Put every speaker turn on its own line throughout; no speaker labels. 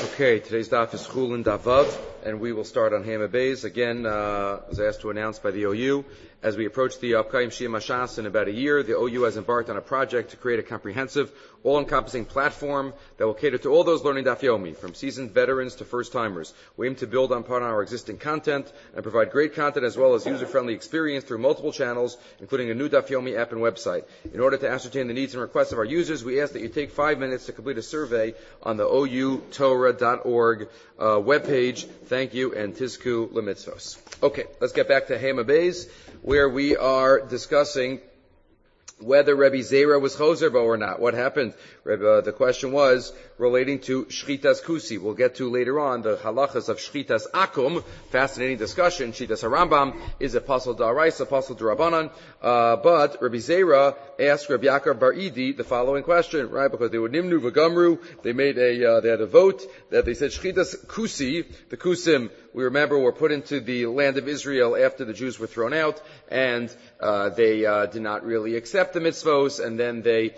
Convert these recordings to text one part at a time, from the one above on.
Okay, today's daf is Chulin Daf Vav, and we will start on Hema Beis. Again, as asked to announce by the OU, as we approach the Apkayim Shia Mashas in about a year, the OU has embarked on a project to create a comprehensive, all-encompassing platform that will cater to all those learning Daf Yomi, from seasoned veterans to first-timers. We aim to build upon our existing content and provide great content as well as user-friendly experience through multiple channels, including a new Daf Yomi app and website. In order to ascertain the needs and requests of our users, we ask that you take 5 minutes to complete a survey on the outorah.org webpage. Thank you, and Tizku Lemitzvos. Okay, let's get back to Hema Beis, where we are discussing whether Rebbe Zera was Choser Bo or not. What happened? The question was relating to Shchitas Kusi. We'll get to later on the halachas of Shchitas Akum. Fascinating discussion. Shchitas HaRambam is a Pasal D'Araisa, Pasal D'Rabbanan. But Rebbe Zera asked Rebbe Yaakov Bar Idi the following question, right? Because they were Nimnu V'Gamru. They made they had a vote that they said Shchitas Kusi, the Kusim, we remember, were put into the land of Israel after the Jews were thrown out, and they did not really accept the mitzvos, and then they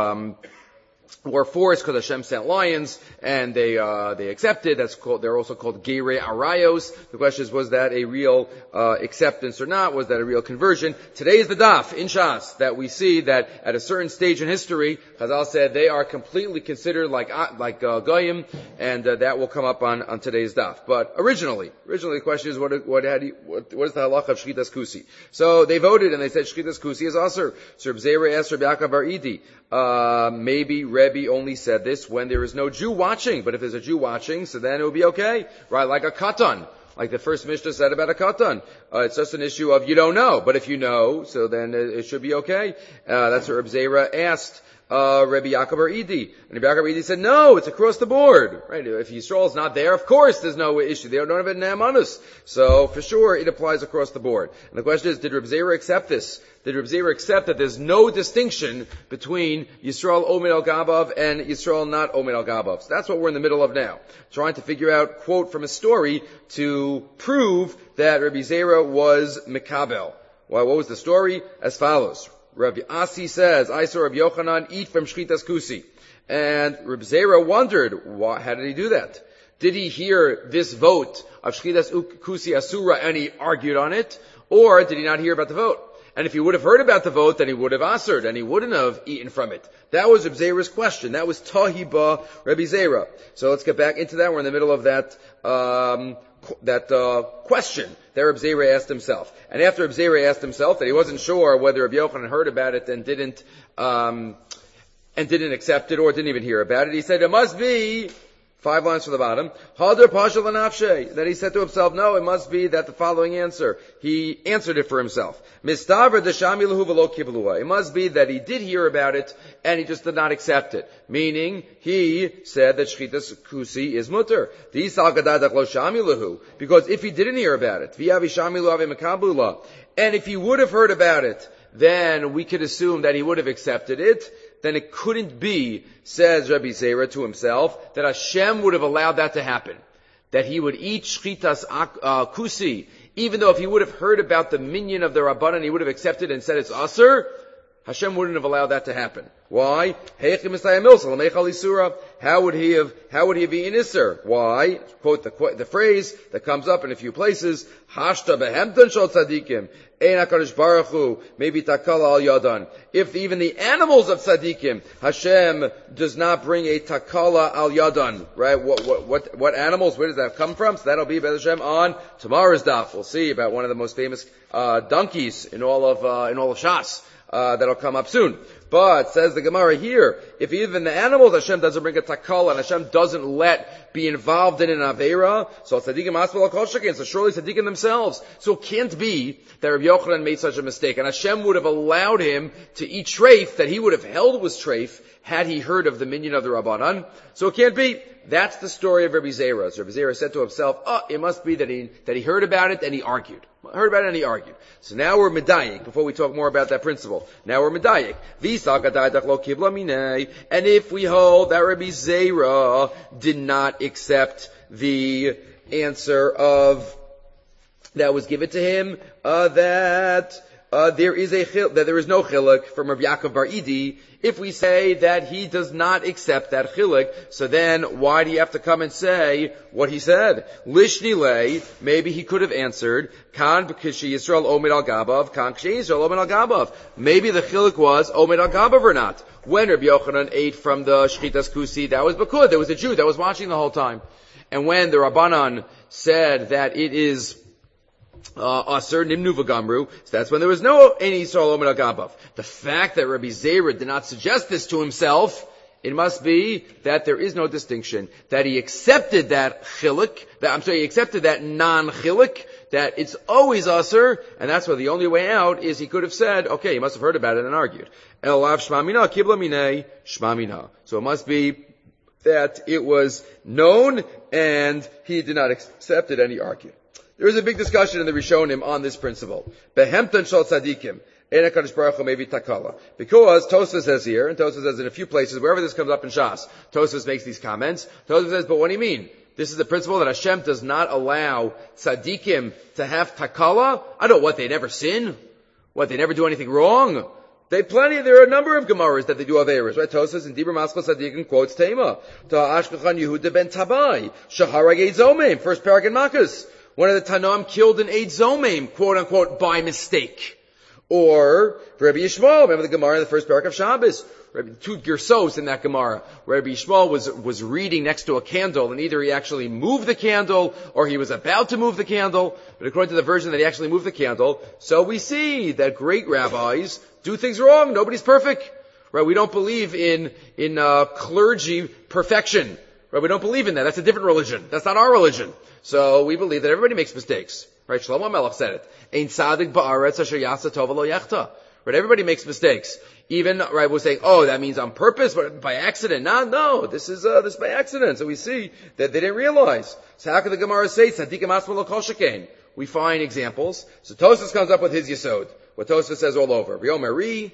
were forced because Hashem sent lions, and they accepted. They're also called Geirei Arayos. The question is, was that a real acceptance or not? Was that a real conversion? Today is the daf in Shas that we see that at a certain stage in history, Chazal said they are completely considered like goyim, and that will come up on today's daf. But originally the question is, what is the halach of Shchitas Kusi? So they voted and they said Shchitas Kusi is aser. So Reb Zera asked Reb Yaakov Bar Idi, maybe Rebbe only said this when there is no Jew watching, but if there's a Jew watching, so then it would be okay, right? Like a katan, like the first Mishnah said about a katan. It's just an issue of you don't know, but if you know, so then it should be okay. That's what Reb Zera asked Rebbe Yaakov Bar Idi. And Rebbe Yaakov Bar Idi said, no, it's across the board, right? If Yisrael is not there, of course there's no issue. They don't have it in Naamanus. So for sure it applies across the board. And the question is, did Reb Zera accept this? Did Reb Zera accept that there's no distinction between Yisrael Omed Al Gabav and Yisrael not Omed Al Gabav? So that's what we're in the middle of now. Trying to figure out, quote from a story, to prove that Reb Zera was Mikabel. Well, what was the story? As follows. Rabbi Asi says, I saw Rabbi Yochanan eat from Shchitas Kusi. And Rabbi Zera wondered, how did he do that? Did he hear this vote of Shchitas Kusi Asura and he argued on it? Or did he not hear about the vote? And if he would have heard about the vote, then he would have asered, and he wouldn't have eaten from it. That was Reb Zera's question. That was Tahiba Rebbe Zera. So let's get back into that. We're in the middle of that question that Reb Zera asked himself. And after Reb Zera asked himself that he wasn't sure whether Reb Yochanan heard about it and didn't accept it or didn't even hear about it, he said, it must be 5 lines from the bottom. Hadar Pasha L'Nafshe. Then he said to himself, no, it must be that the following answer. He answered it for himself. Mistaver Deshami Lahu V'lo Kibluha. It must be that he did hear about it and he just did not accept it. Meaning, he said that Shchitas Kusi is mutter. Because if he didn't hear about it, and if he would have heard about it, then we could assume that he would have accepted it. Then it couldn't be, says Rabbi Zera to himself, that Hashem would have allowed that to happen. That he would eat Shchitas Kusi, even though if he would have heard about the minyan of the Rabbanan, he would have accepted and said it's aser, Hashem wouldn't have allowed that to happen. Why? How would he have eaten Isser? Why? Quote the phrase that comes up in a few places, Hashta behemtan shel tzadikim, ein HaKadosh Baruch Hu, maybe takala al yadan. If even the animals of tzadikim, Hashem does not bring a takala al yadan, right? What animals, where does that come from? So that'll be B'ez Hashem on tomorrow's daf. We'll see about one of the most famous, donkeys in all of Shas. That'll come up soon. But, says the Gemara here, if even the animals Hashem doesn't bring a takala and Hashem doesn't let be involved in an Aveira, so tzaddikim aspel al so surely tzaddikim themselves. So it can't be that Rabbi Yochanan made such a mistake, and Hashem would have allowed him to eat treif that he would have held was treif had he heard of the minyan of the Rabbanan. So it can't be. That's the story of Rabbi Zera. So Rabbi Zera said to himself, it must be that he heard about it and he argued. So now we're medayik, before we talk more about that principle. Now we're medayik. And if we hold that Rabbi Zera did not accept the answer that was given to him, that that there is no chiluk from Rabbi Yaakov Bar Idi. If we say that he does not accept that chiluk, so then why do you have to come and say what he said? Lishni lei, maybe he could have answered, Kan b'kishi Yisrael omed al gabav, Kan k'shi Yisrael omed al gabav. Maybe the chiluk was omed al gabav or not. When Rabbi Yochanan ate from the shchitas kusi, that was because there was a Jew that was watching the whole time. And when the Rabbanan said that it is Aser Nimnu V'Gamru, so that's when there was no any Yisrael Omer Agabav. The fact that Rabbi Zera did not suggest this to himself, it must be that there is no distinction. That he accepted that chiluk, he accepted that non-chiluk, that it's always Aser, and that's why the only way out is he could have said, okay, he must have heard about it and argued. Elav Shmamina, Kibla Minei, Shmamina. So it must be that it was known and he did not accept it and he argued. There is a big discussion in the Rishonim on this principle. Behemtan shal tzadikim. Ena Kadosh Baruch Hu maybe takala. Because Tosfos says here, and Tosfos says in a few places, wherever this comes up in Shas, Tosfos makes these comments. Tosfos says, but what do you mean? This is the principle that Hashem does not allow tzadikim to have takala? I don't know what, they never sin? What, they never do anything wrong? There are a number of Gemaras that they do Averas, right? Tosfos in Dibur Maskal Tzadikim quotes Tema. To Ashkechan Yehuda ben Tabai. Shaharag Eid Zomim. First parak in Makkas. One of the Tanaim killed an Eid Zomim, quote unquote, by mistake. Or, Rabbi Yishmael, remember the Gemara in the first parak of Shabbos? Two Gersos in that Gemara. Rabbi Yishmael was reading next to a candle, and either he actually moved the candle, or he was about to move the candle. But according to the version that he actually moved the candle, so we see that great rabbis do things wrong. Nobody's perfect. Right? We don't believe in clergy perfection. Right? We don't believe in that. That's a different religion. That's not our religion. So we believe that everybody makes mistakes. Right? Shlomo Melech said it. Ein tzadik ba'aretz asher yasa tov lo yechta. Right? Everybody makes mistakes. Even, right, we're saying, oh, that means on purpose, but by accident. No, this is by accident. So we see that they didn't realize. So how can the Gemara say, tzadikim asma lo kol shekain? We find examples. So Tosfos comes up with his yesod. What Tosfos says all over. V'yomeri,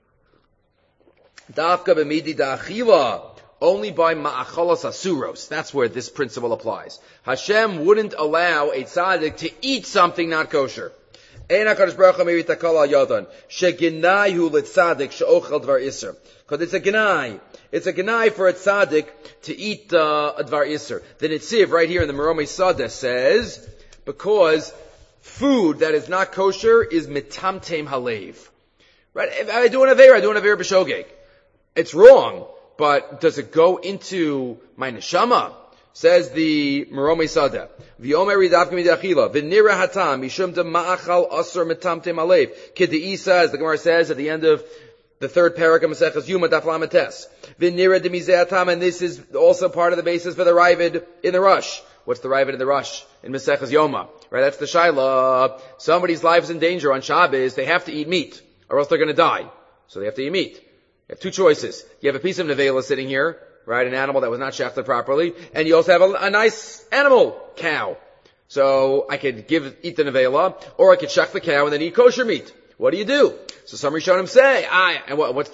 dafka b'midi da'achila. Only by ma'achalas asuros. That's where this principle applies. Hashem wouldn't allow a tzaddik to eat something not kosher. Ein HaKadosh Baruch Hu maybe takala yadan. Sheginayhu l'tzadik she'ochel dvar iser. Because it's a genai. It's a genai for a tzaddik to eat a dvar iser. The Nitziv right here in the Meromei Sadeh says, because food that is not kosher is mitamtem halev. Right? If I do an Aveira b'shogeg. It's wrong. But does it go into my neshama? Says the Meromei Sadeh. V'yomer ridav k'midachila. V'nira hatam. Mishum de ma'achal asur metamtem alev. Kidei says, the Gemara says at the end of the third parak of Maseches Yuma daf lametes. V'nira de mizeh hatam. And this is also part of the basis for the Ravid in the Rush. What's the Ravid in the Rush? In Maseches Yoma. Right? That's the Shaila. Somebody's life is in danger on Shabbos. They have to eat meat. Or else they're going to die. So they have to eat meat. You have two choices. You have a piece of nevela sitting here, right? An animal that was not shechted properly. And you also have a nice animal, cow. So I could eat the nevela, or I could shecht the cow and then eat kosher meat. What do you do? So some Rishonim say, and what's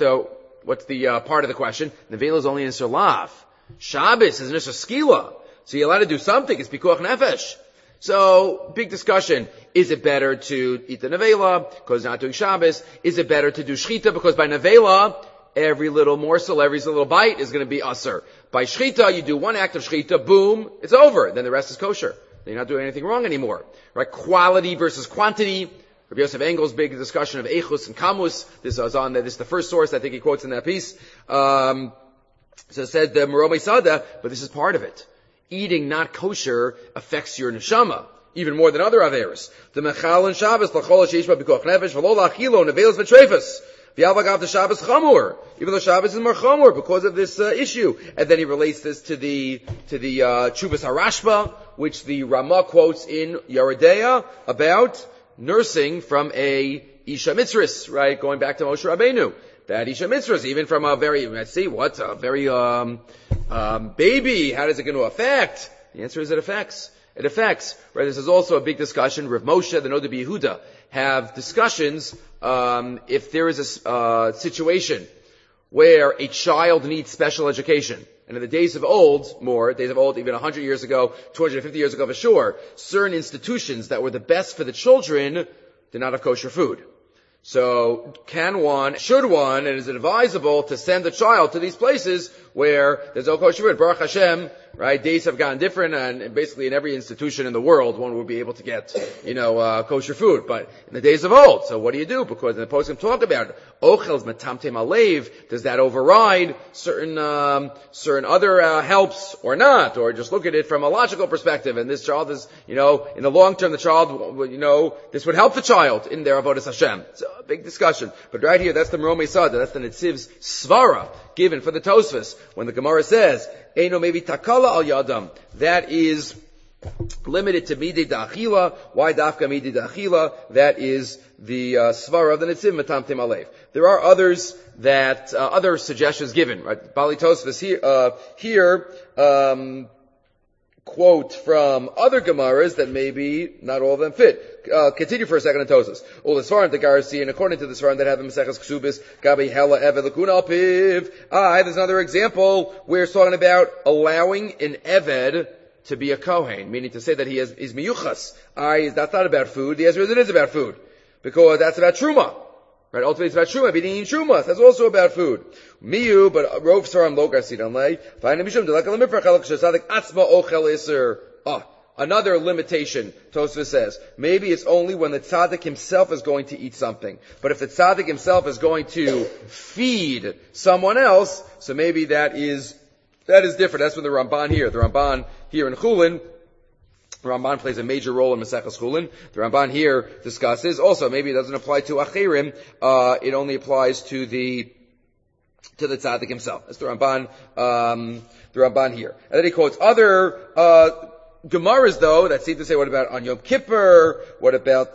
the part of the question? Nevela is only in Isser Lav. Shabbos is in Isser Skila. So you're allowed to do something. It's Pikuach Nefesh. So, big discussion. Is it better to eat the nevela because not doing Shabbos? Is it better to do shchita because by nevela, every little morsel, every little bite is going to be aser. By shchita, you do one act of shchita, boom, it's over. Then the rest is kosher. You're not doing anything wrong anymore. Right? Quality versus quantity. Rabbi Yosef Engel's big discussion of echus and kamus. This is the first source I think he quotes in that piece. So it says the Meromei Sadeh, but this is part of it. Eating not kosher affects your neshama even more than other averos. The mechal and Shabbos lachol sheishba b'koach nefesh v'lo lachilo nevelos v'treifus v'yavagav the Shabbos chamur, even though Shabbos is more chamur because of this issue. And then he relates this to the Chuvas Harashba, which the Ramah quotes in Yeridea about nursing from a Isha Mitzris, right? Going back to Moshe Rabbeinu. That Isha Mitzvah, even from a very, baby, how is it going to affect? The answer is it affects. It affects. Right? This is also a big discussion. Rav Moshe, the Noda B'Yehuda, have discussions, if there is a situation where a child needs special education. And in the days of old, even 100 years ago, 250 years ago for sure, certain institutions that were the best for the children did not have kosher food. So should one, and is it advisable to send a child to these places where there's no kosher food? Baruch Hashem, right? Days have gotten different, and basically in every institution in the world, one would be able to get, kosher food. But in the days of old, so what do you do? Because in the poskim talk about ochels metamtem alev. Does that override certain other helps or not? Or just look at it from a logical perspective? And this child is, in the long term, the child, this would help the child in their avodas Hashem. So a big discussion. But right here, that's the Meromei Sada. That's the Netziv's svara given for the Tosfos when the Gemara says, Eino maybe takala al yadam. That is limited to midei da'achila. Why dafka midei da'achila? That is the svara of the Netziv metamtem alev. There are others that other suggestions given. Right? Bali Tosfos here quote from other Gemaras that maybe not all of them fit. Continue for a second in Tosfos. All the Svarim, the Garasi, and according to the Svarim that have in Maseches Ksubis, Gabi Hela Eved Lakuna Al Piv. There's another example where it's talking about allowing an Eved to be a Kohen, meaning to say that he's miyuchas. That's not about food. The answer is it is about food. Because that's about Truma. Right? Ultimately it's about Truma, eating Trumas. That's also about food. Miyu, but Rov Saram Lo Garsid Lay. Another limitation, Tosfos says. Maybe it's only when the tzaddik himself is going to eat something. But if the tzaddik himself is going to feed someone else, so maybe that is different. That's when the Ramban here in Chulin, the Ramban plays a major role in Maseches Chulin. The Ramban here discusses, also maybe it doesn't apply to Achirim, it only applies to the tzaddik himself. That's the Ramban here. And then he quotes other, Gemaras though, that seem to say what about on Yom Kippur, what about,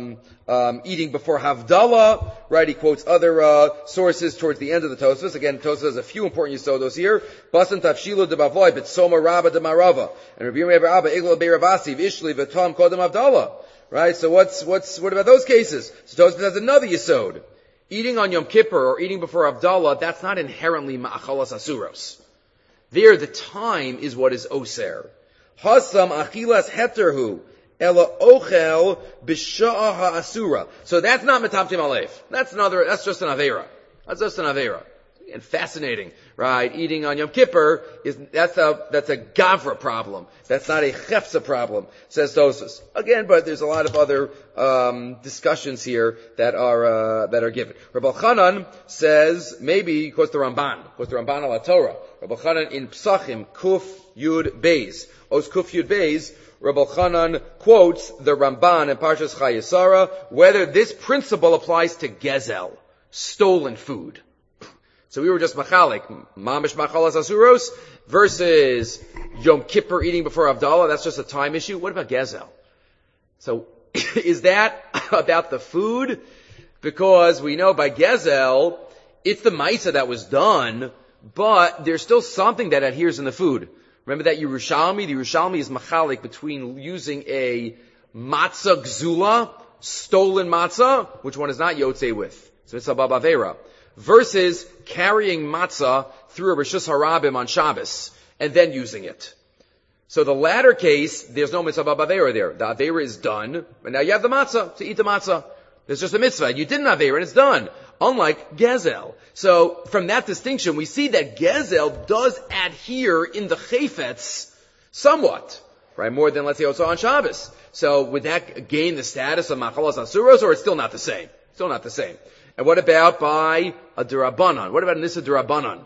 eating before Havdalah, right? He quotes other, sources towards the end of the Tosfos. Again, Tosfos has a few important yisodos here. Basan tafshilu de bavloy, but soma rabba de marava. And Rabbi Yirmiyah Abba, igla be'ravasi, v'ishli v'tom kodem Havdalah. Right? So what about those cases? So Tosfos has another yisod. Eating on Yom Kippur or eating before Havdalah, that's not inherently ma'achalas asuros. There, the time is what is oser. Hasam achilas heterhu. Ela ochel b'sha'a ha'asura. So that's not metamtim alev. That's just an avera. And fascinating, right? Eating on Yom Kippur that's a gavra problem. That's not a chefsa problem, says Tosfos. Again, but there's a lot of other, discussions here that are given. Rabbi Chanan says, maybe, because the Ramban al Torah. Rabbi Chanan in Psachim, Kuf Yud Beis. Os Kuf Yud Beis, Rabbi Chanan quotes the Ramban in Parshas Chayesara, whether this principle applies to gezel, stolen food. So we were just machalik, mamish machalas asuros, versus Yom Kippur eating before Havdalah. That's just a time issue. What about gezel? So is that about the food? Because we know by gezel, it's the maisa that was done, but there's still something that adheres in the food. Remember that Yerushalmi? The Yerushalmi is machalik between using a matzah gzula, stolen matzah, which one is not yotzei with. So it's a babavera. Versus carrying matzah through a Rishus Harabim on Shabbos and then using it. So the latter case, there's no mitzvah b'avera there. The avera is done, and now you have the matzah to eat the matzah. There's just a mitzvah. You did an avera and it's done. Unlike gezel. So from that distinction, we see that gezel does adhere in the chayfetz somewhat, right? More than, let's say, also on Shabbos. So would that gain the status of machalas asuros, or it's still not the same? Still not the same. And what about by a derabanan? What about nisa derabanan?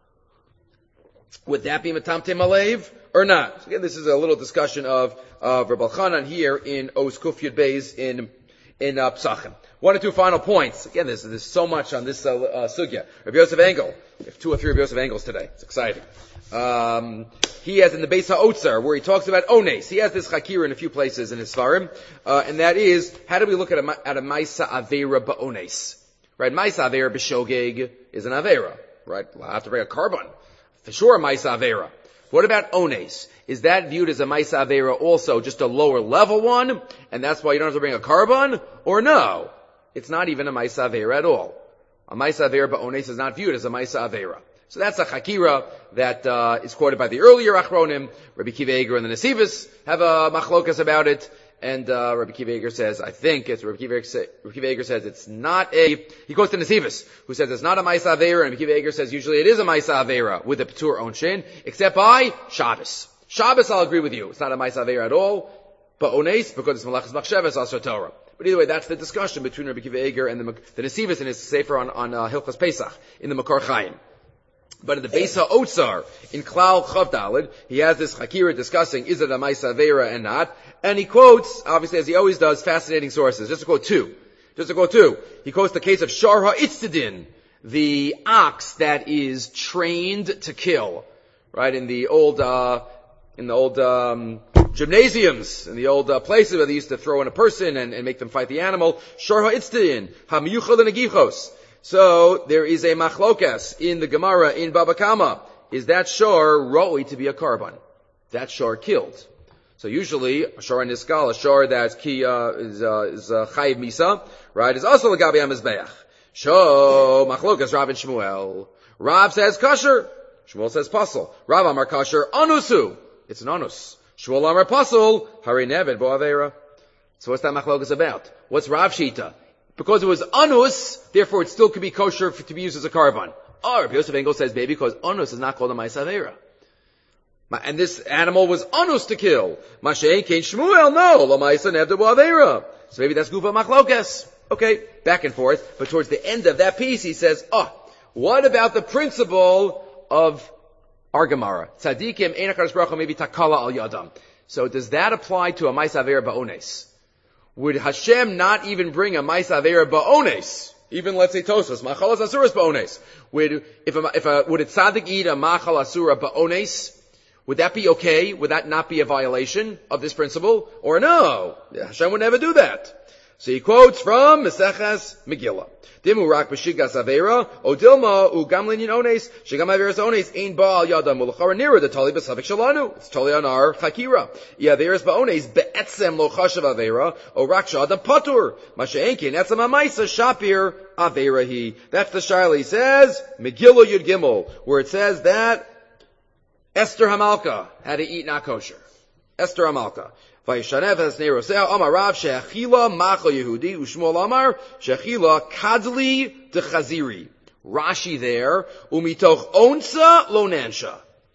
Would that be metamtem alev or not? So again, this is a little discussion of Rabbi Chanan here in Os Kuf Yud Beis in Psachim. One or two final points. Again, there's so much on this sugya. Rabbi Yosef Engel. We have 2 or 3 Rabbi Yosef Engels today. It's exciting. He has in the Beis HaOtzer, where he talks about ones. He has this chakira in a few places in his svarim, and that is, how do we look at a maisa avera ba'ones? Right, maisa avera b'shogeg is an avera, right? We'll have to bring a carbon. For sure, maisa avera. What about ones? Is that viewed as a maisa avera also, just a lower level one, and that's why you don't have to bring a carbon? Or no? It's not even a maisa avera at all. A maisa avera ba'ones is not viewed as a maisa avera. So that's a chakira that is quoted by the earlier achronim. Rabbi Kiva Eger and the Nesivos have a machlokas about it, And Rabbi Akiva Eiger says, I think it's Rabbi Akiva Eiger says it's not a. He quotes the Nesivus, who says it's not a Maisa Aveira, and Rabbi Akiva Eiger says usually it is a Maisa Aveira with a Patur Onshin, except by Shabbos. Shabbos, I'll agree with you. It's not a Maisa Aveira at all, but Ones, because it's Malachas Machshavas, Asher Torah. But either way, that's the discussion between Rabbi Akiva Eiger and the Nesivus in his Sefer on Hilchos Pesach, in the Makor Chaim. But in the Beis HaOtzar, in Klal Chav Daled, he has this Chakira discussing, is it a Maisa Aveira and not? And he quotes, obviously as he always does, fascinating sources. Just to quote two. He quotes the case of Shar HaItztidin, the ox that is trained to kill. Right? In the old gymnasiums, in the old places where they used to throw in a person and make them fight the animal. Shar HaItztidin, HaMiyuchal Negichos. So, there is a machlokas in the Gemara in Baba Kama. Is that shor roi to be a karban? That shor killed. So usually, a shor niskal, a shor that's is chayiv misa, right, is also l'gabi ha-mizbeach. So, machlokas Rav and Shmuel. Rav says kosher. Shmuel says pasul. Rav amar kosher anusu. It's an anus. Shmuel amar pasul. Hari neved bo aveira. So what's that machlokas about? What's Rav Shita? Because it was anus, therefore it still could be kosher to be used as a karban. Oh, Rabbi Yosef Engel says, baby, because anus is not called a Maisa Aveira. And this animal was anus to kill. Mashein Kein Shmuel, no, la Maisa Nevda bo Aveira. So maybe that's Gufa Machlokes. Okay, back and forth. But towards the end of that piece, he says, what about the principle of our Gemara? Tzadikim, Ein HaKadosh Baruch Hu, maybe takala al yadam. So does that apply to a Maisa Aveira ba'ones? Would Hashem not even bring a Maisa Aveira ba'ones? Even let's say Tosfos, Machal Asuras ba'ones. Would a tzaddik eat a Machal Asura ba'ones? Would that be okay? Would that not be a violation of this principle? Or no? Hashem would never do that. So he quotes from Meseches Megillah. Dimu rak b'shigas aveira, o dilma u gamlin yin ones, shigam averas ones, ein ba'al yadam ulachar nira, the tali b'savik shalanu. It's totally on our chakira. Ya averas ba'ones, be'etzem lo chashav aveira, o rak shadam patur. Masha'enkin, etzem ha'maisa shapir aveira hi. That's the shaila. He says, Megillah Yud Gimel, where it says that Esther Hamalka had to eat not kosher. Esther Hamalka. Vayishanev has neiroseh Amar Rav she'achila machal Yehudi u'Shmuel Amar she'achila kadli dechaziri. Rashi there umitoch onsa lo nansha.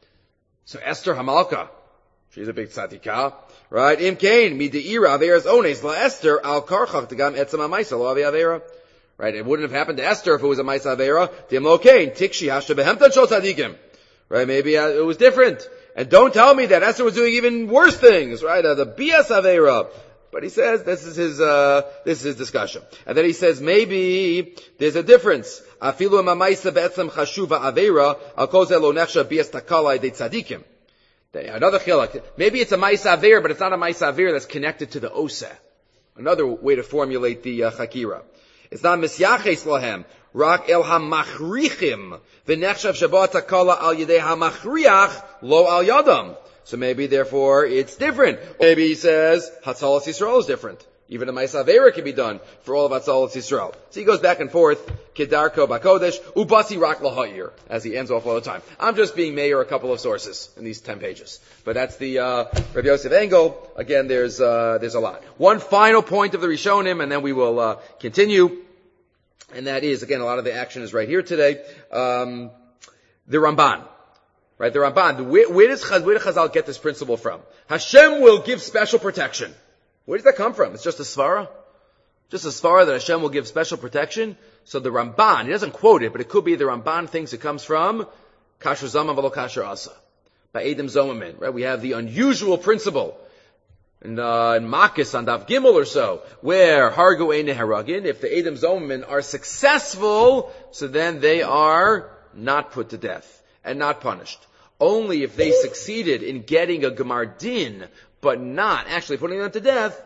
So Esther Hamalka, she's a big tzadikah, right? Im kain mideira averas ones la Esther al karchach tegam etzem ha'maisa lo avera. Right? It wouldn't have happened to Esther if it was a maisa avera. Dim lo kain tikshi hashta behemtan shol tzadikim. Right? Maybe it was different. And don't tell me that Esther was doing even worse things, right? The bias aveira. But he says this is his discussion. And then he says maybe there's a difference. Afilu ma'maisa be'etzem chashuva aveira al kol ze lo nechsha bias takala de tzadikim. Another chilak. Maybe it's a maisa aveira, but it's not a maisa aveira that's connected to the oseh. Another way to formulate the chakira. It's not misyaches lahem. Rak el hamachrichim v'nechshav shabat takala al yedei hamachriach lo al yadam. So maybe, therefore, it's different. Maybe he says Hatzalas Yisrael is different. Even a Maisa Aveira can be done for all of Hatzalas Yisrael. So he goes back and forth. Kedarko Bakodesh Ubasi Rak Laha'ir, as he ends off all the time. I'm just being mayor a couple of sources in these 10 pages. But that's the Rabbi Yosef Engel. Again, there's a lot. One final point of the Rishonim, and then we will continue. And that is, again, a lot of the action is right here today. The Ramban. Right, the Ramban. Where does Chazal get this principle from? Hashem will give special protection. Where does that come from? It's just a svara? Just a svara that Hashem will give special protection? So the Ramban, he doesn't quote it, but it could be the Ramban thinks it comes from Kasher Zaman V'lo Kasher Asa. By Edom Zomamin. Right, we have the unusual principle in Makis on Daf Gimel or so, where Hargu Ein Neharagin, if the Edom Zomamin are successful, so then they are not put to death and not punished. Only if they succeeded in getting a Gemar Din, but not actually putting them to death,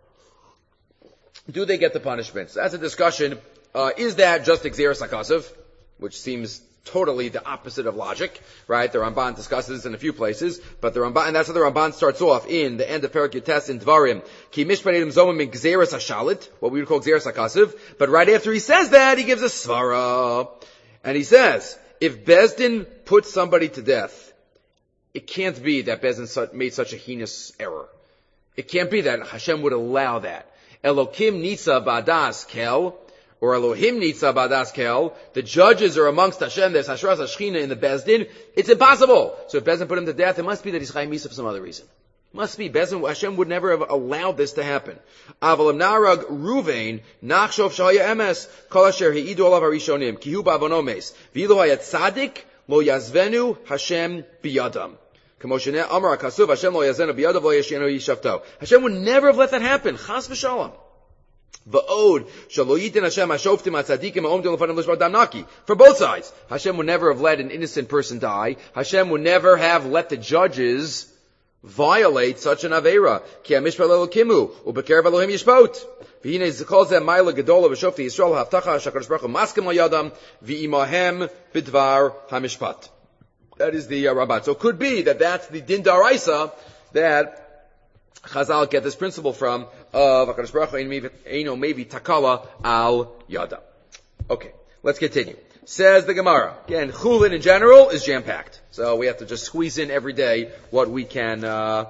do they get the punishment. So that's a discussion. Is that just Xeris HaKasav, which seems totally the opposite of logic, right? The Ramban discusses this in a few places, but the Ramban, and that's how the Ramban starts off in the end of Perek Yutes in Dvarim. Ki mishpan edim zomim min Xeris HaShalit, what we would call Xeris HaKasav, but right after he says that, he gives a svara. And he says, if Bezdin puts somebody to death, it can't be that Bezdin made such a heinous error. It can't be that Hashem would allow that. Elokim nitza ba'das kel, or Elohim nitza ba'das kel. The judges are amongst Hashem. There's Hashras Hashchina in the Bezdin. It's impossible. So if Bezdin put him to death, it must be that he's Chaim Misa for some other reason. Must be. Hashem would never have allowed this to happen. Avalim narag Ruvain nachshov shahaya emes kol asher heidu olav harishonim kihu ba'avonomes v'ilu hayat tzadik lo yazvenu Hashem biyadam. Hashem would never have let that happen. Chas v'shalom. For both sides. Hashem would never have let an innocent person die. Hashem would never have let the judges violate such an aveira. That is the Rabbah. So it could be that that's the Din Daraisa that Chazal get this principle from of HaKadosh Baruch Hu Eino maybe Takala al Yada. Okay, let's continue. Says the Gemara. Again, Chulin in general is jam-packed. So we have to just squeeze in every day what we can. So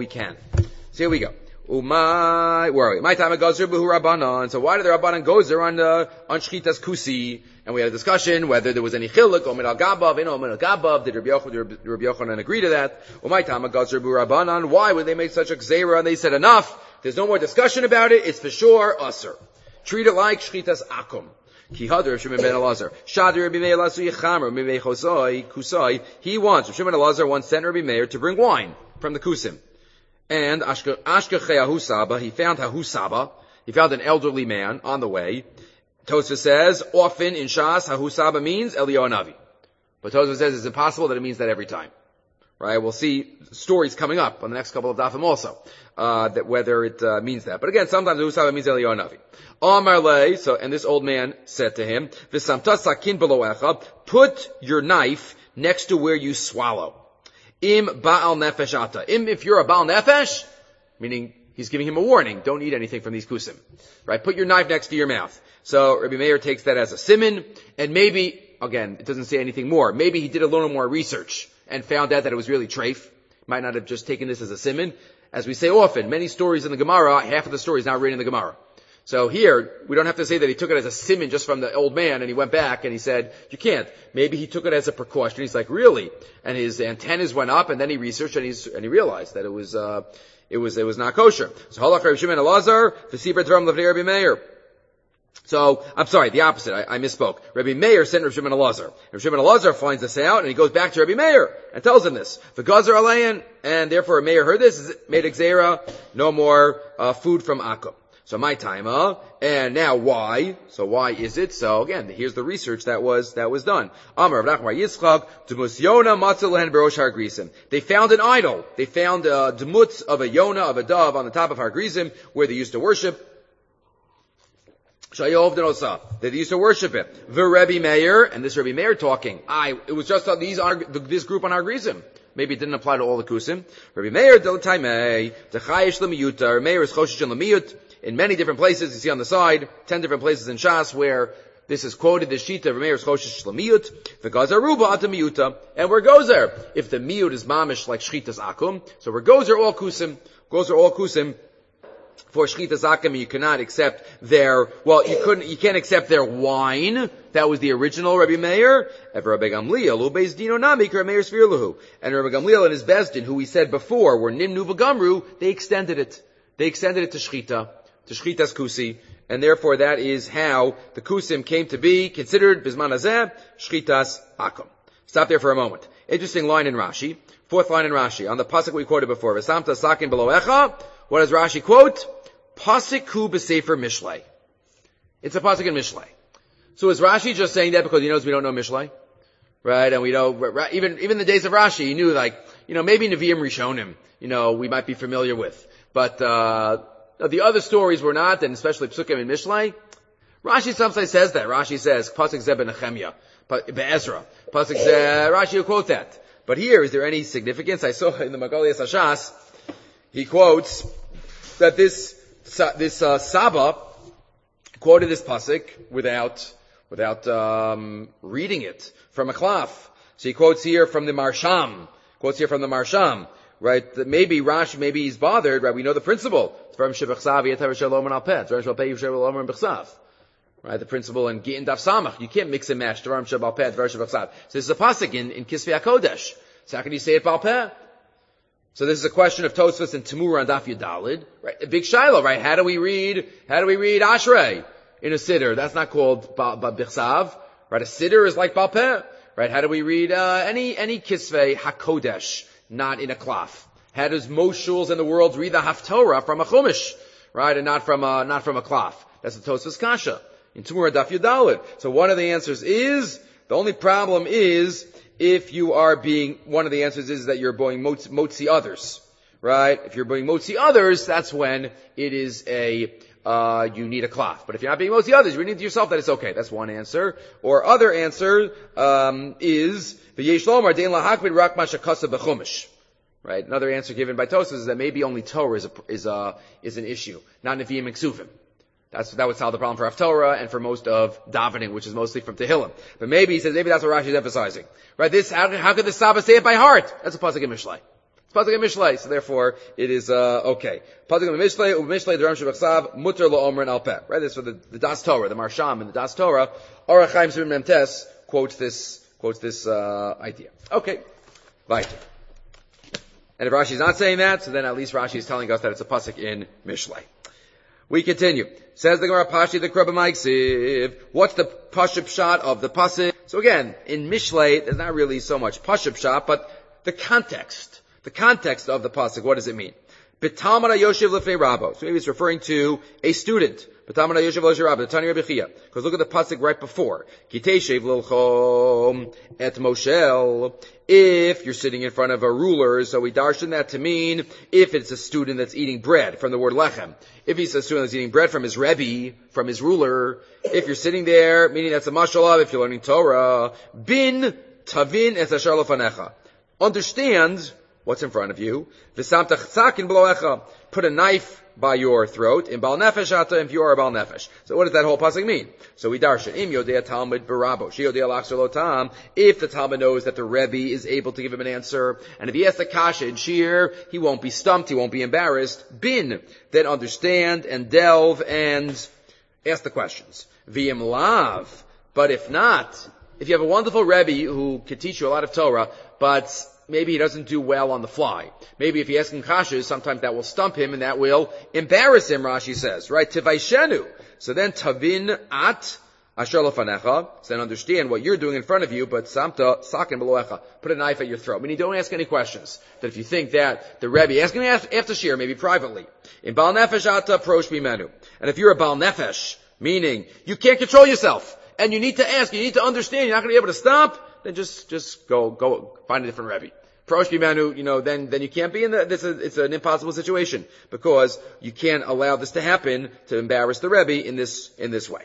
here we go. Where are we? My time Gozer Buhu Rabbanan. So why did the Rabbanan Gozer on Shchitas Kusi? And we had a discussion whether there was any chiluk, Omer al Gabav, Omer al Gabav. Did Rabbi Yochanan agree to that? My time Gozer Buhu Rabbanan. Why would they make such a gzeira? And they said enough. There's no more discussion about it. It's for sure usher. Treat it like Shchitas Akum. Ki hadar Shimon ben Elazar. Shadir Rabbi Meir lasu yichamer Rabbi Meir kusai. He wants Shimon ben Elazar sent Rabbi Meir to bring wine from the kusim. And Ashkechei Ahusaba, he found Ahusaba. He found an elderly man on the way. Tosfos says often in Shas Ahusaba means Eliyahu Navi, but Tosfos says it's impossible that it means that every time. Right? We'll see stories coming up on the next couple of dafim also that whether it means that. But again, sometimes Ahusaba means Eliyahu Navi. Amar lei, and this old man said to him, V'samta sakin beloecha, put your knife next to where you swallow. Im ba'al nefesh ata. If you're a ba'al nefesh, meaning he's giving him a warning, don't eat anything from these kusim. Right? Put your knife next to your mouth. So Rabbi Meir takes that as a siman, and maybe, again, it doesn't say anything more. Maybe he did a little more research and found out that it was really treif. Might not have just taken this as a siman. As we say often, many stories in the Gemara, half of the story is not written in the Gemara. So here, we don't have to say that he took it as a siman just from the old man and he went back and he said, you can't. Maybe he took it as a precaution. He's like, really? And his antennas went up and then he researched and he realized that it was not kosher. So, halach Rabbi Shimon Elazar, v'sibra dvarim levnei Rabbi Meir. So, I'm sorry, the opposite. I misspoke. Rabbi Meir sent Rabbi Shimon Elazar. Rabbi Shimon Elazar finds this out and he goes back to Rabbi Meir and tells him this. V'gazer alein, and therefore Rabbi Meir heard this, made a gzeira, no more food from Akum. So my time, and now why? So why is it? So again, here's the research that was done. Amar Rav Nachman Yitzchak, Dmut Yona Matzah Lehen Berosh Har Grizim. They found an idol. They found a Dmut of a Yona, of a dove on the top of Har Grizim, where they used to worship. Shayov Denosa. They used to worship it. Rabbi Meir, and this Rabbi Meir talking. It was just this group on Har Grizim. Maybe it didn't apply to all the kusim. Rabbi Meir del Taimei, Techayish Lemiyuta. Rabbi Meir is Choshish and Lemiyut. In many different places, you see on the side, 10 different places in Shas where this is quoted, the Shita of Meir is Choshish Lemiyut, V'gaz Aruba Ata Miyuta, and we're gozer. If the Miyut is mamish like Shchitas Akum, so we're gozer all kusim for Shchitas Akum, you cannot accept you can't accept their wine. That was the original Rabbi Meir. And Rabbi Gamliel, Ubeis Dino Namik, Rabbi Meir Svirlahu. And Rabbi Gamliel and his Bezdin, who we said before were Nimnu V'Gamru, they extended it. They extended it to Shchita. To Shchitas Kusi, and therefore that is how the Kusim came to be considered Bizman Hazeh, Shchitas Akum. Stop there for a moment. Interesting line in Rashi. Fourth line in Rashi. On the pasuk we quoted before, V'samta sakin beloecha, what does Rashi quote? Pasiku b'sefer Mishlei. It's a pasuk in Mishlei. So is Rashi just saying that because he knows we don't know Mishlei? Right? And we know, even the days of Rashi, he knew maybe Nevi'im Rishonim, we might be familiar with. But, the other stories were not, and especially Psukim and Mishlei. Rashi sometimes says that. Rashi says, Pasuk Zeh Benechemia, Be'ezra. Pasuk Zeh, Rashi will quote that. But here, is there any significance? I saw in the Magali Hashas, he quotes that this Saba quoted this Pasuk without reading it from a klaf. So he quotes here from the Marsham. right? Maybe Rashi, maybe he's bothered, right? We know the principle. Right? The principle in Gittin Daf Samach. You can't mix and match Dvarim Shebal Peh, Dvarim Shebal Chsav. So this is a pasuk in Kisvei HaKodesh. So how can you say it Bal Peh? So this is a question of Tosfos and Temura and Daf Yudalid, right? A big shiloh, right? How do we read Ashrei in a siddur? That's not called Bichsav, right? A siddur is like Bal Peh, right? How do we read any Kisvei HaKodesh, not in a klaf? How does most shuls in the world read the Haftorah from a Chumash, right? And not from a klaf? That's the Tosfos Kasha in Temura Daf Yudalid. So one of the answers is, the only problem is, if you are one of the answers is that you're going motzi others, right? If you're being motzi others, that's when it is you need a klaf. But if you're not being motzi others, you need to yourself that it's okay. That's one answer. Or other answer, is, v'yesh lomar dein lahakbid rak ma shekasa b'chumash. Right? Another answer given by Tosfos is that maybe only Torah is an issue, not Nevi'im and Ksuvim. That would solve the problem for Haftorah and for most of davening, which is mostly from Tehillim. But maybe, he says, maybe that's what Rashi is emphasizing. Right? How could the Saba say it by heart? That's a pasuk in Mishlei. It's pasuk in Mishlei, so therefore, it is, okay. Pasuk in Mishlei, Dvarim Shebachsav, Mutter Lo Omrin Al Peh. Right? This is for the Das Torah, the Marsham and the Das Torah. Orach Chaim Sivim Memtes quotes this, idea. Okay. Weiter. And if Rashi is not saying that, so then at least Rashi is telling us that it's a pasuk in Mishlei. We continue. Says the Gemara Pashi the Krabba Maiksiv. What's the Pashup shot of the pasuk? So again, in Mishlei, there's not really so much Pashup shot, but the context of the pasuk. What does it mean? B'talmud Yoshev Lefnei Rabo. So maybe it's referring to a student. B'talmud Yoshev Lefnei Rabo. The Tani Rabbi Chia. Because look at the pasuk right before. Kiteshev Lilchom et Moshel. If you're sitting in front of a ruler, so we darshan that to mean if it's a student that's eating bread, from the word lechem. If he's a student that's eating bread from his rebbe, from his ruler, if you're sitting there, meaning that's a mashalav, if you're learning Torah, bin tavin es asher lofanecha. Understand what's in front of you. V'samta chzakin b'loecha. Put a knife by your throat. In bal nefesh ata, if you are a bal nefesh. So what does that whole pasuk mean? So we darshan. Im yodea talmud barabo. She yodea lachzer lo tam. If the talmud knows that the rebbe is able to give him an answer, and if he asks a kasha in shir, he won't be stumped, he won't be embarrassed. Bin. Then understand and delve and ask the questions. V'im lav. But if not, if you have a wonderful rebbe who could teach you a lot of Torah, but maybe he doesn't do well on the fly. Maybe if he asks him kashas, sometimes that will stump him and that will embarrass him, Rashi says, right? Tivaishenu. So then tavin at asher lefanecha. So then understand what you're doing in front of you, but samta sakin beloecha. Put a knife at your throat. I mean, you don't ask any questions. That if you think that the Rebbe, ask him after shir, maybe privately. In bal nefesh ata prosh bimenu. And if you're a bal nefesh, meaning you can't control yourself, and you need to ask, you need to understand, you're not going to be able to stop, then just go find a different Rebbe. Prosh bimenu, then you can't be in it's an impossible situation, because you can't allow this to happen, to embarrass the Rebbe in this way.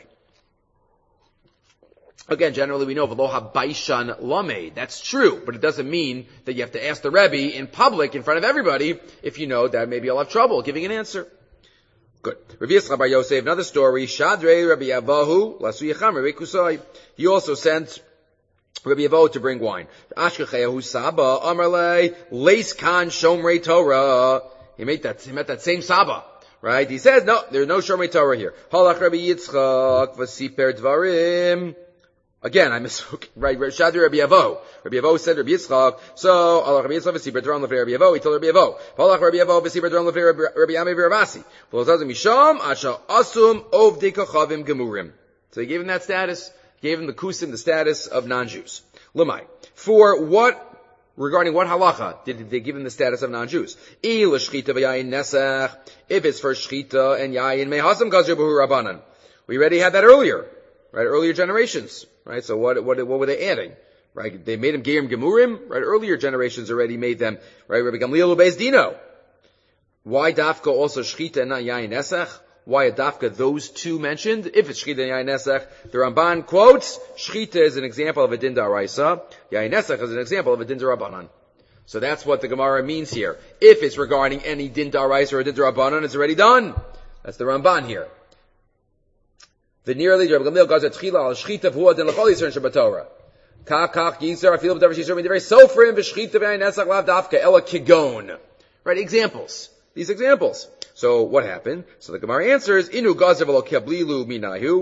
Again, generally we know, v'lo habaishan lamed. That's true, but it doesn't mean that you have to ask the Rebbe in public, in front of everybody, if you know that maybe you'll have trouble giving an answer. Good. Rabbi Yitzchak bar Yosef, another story. Shadrei Rabbi Avahu lasu yecham Rabbi Kusai. He also sent Rabbi Avahu to bring wine. Ashkechehu Saba Amarle Leis Kan Shomrei Torah. He met that same Saba, right? He says, no, there's no Shomrei Torah here. Halach Rabbi Yitzchak v'siper dvarim. Again, I misspoke. Right, Shadri Rabbi Avahu. Rabbi Avahu said Rabbi Yitzchak. So, Allah Rabbi Yitzchak v'siper dvarim lefnei Rabbi Avahu. He told Rabbi Avahu. Halach Rabbi Avahu v'siper dvarim lefnei Rabbi Amei v'Ravasi. V'lozazim misham asher asum ovdei kachavim gemurim. So he gave him that status. Gave him the kusim, the status of non-Jews. Lemai. Regarding what halacha did they give him the status of non-Jews? If it's for shchita and yayin mehasam gazir b'hu rabbanan. We already had that earlier, right? Earlier generations, right? So what were they adding? Right? They made him gerim gemurim, right? Earlier generations already made them, right? Rabbi Gamliel ubeis dino. Why dafka also shchita and not yayin nesach? Why Adafka, those two mentioned? If it's Shchita and Yain Nesach, the Ramban quotes, Shchita is an example of a Din Daraisa, Yain Nesach is an example of a Din Darabanan. So that's what the Gemara means here. If it's regarding any Din Daraisa or a Din Darabanan, it's already done. That's the Ramban here. The nearly Rabbi Gamliel Gazet Tchila al Shchita v'hu Din l'chol Yisrael Shabbat Torah. Kakach yisar afilu b'davar shishar midivrei sofrim v'shchita v'ayin nesach lav dafka ela kigon. Right, examples. These examples. So what happened? So the Gemara answers, Inu gazer v'lo kablilu minayu.